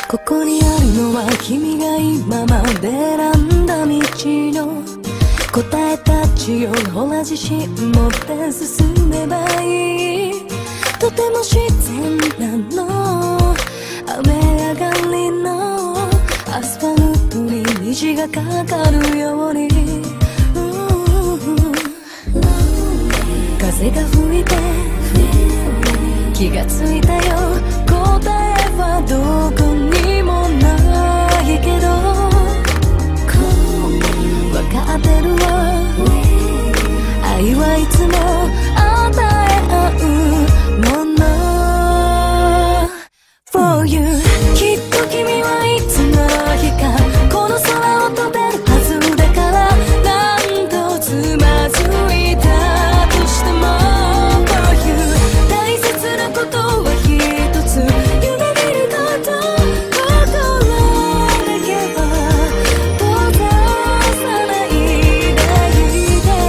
ここにあるのは君が今まで選んだ道の答えたちをほら自信持って進めばいい。とても自然なの、雨上がりのアスファルトに虹がかかるように、風が吹いて気がついたよ、答えはどこにもないけど分かってるわ、愛はいつも与え合うもの For you。 きっと君はいつの日かこの空を飛べるはずだから、何度つまずいたとしても For you。 大切なことは一つ、夢見ること心だけは閉ざさないでいて。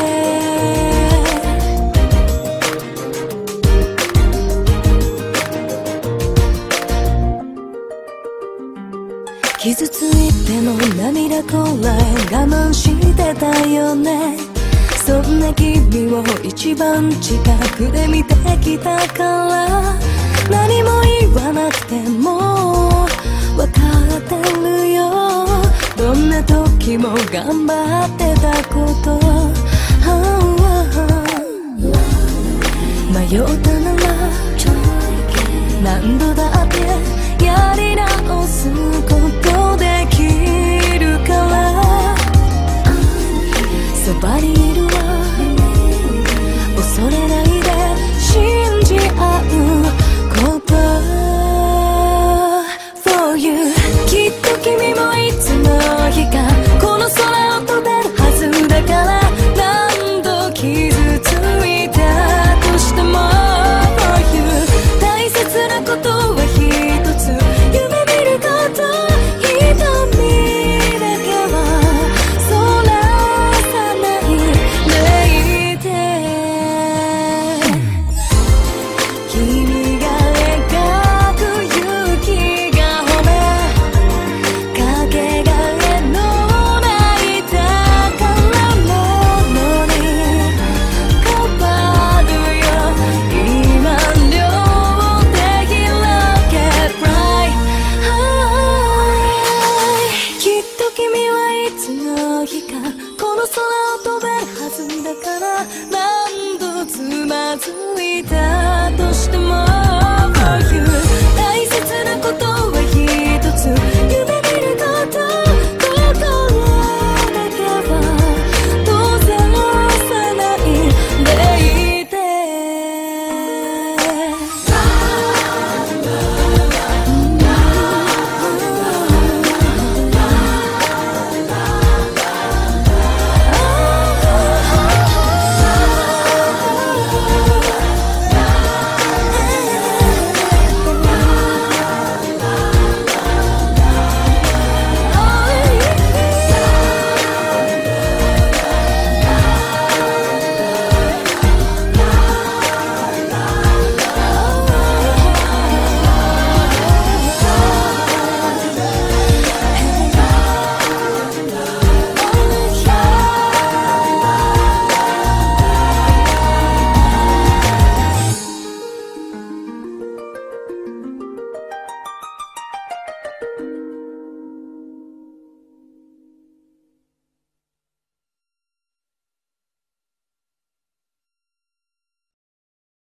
傷ついても涙こらえ我慢してたよね。そんな君を一番近くで見てきたから、何も言わなくても分かってるよ、どんな時も頑張ってたこと、迷ったなら何度だってやり直す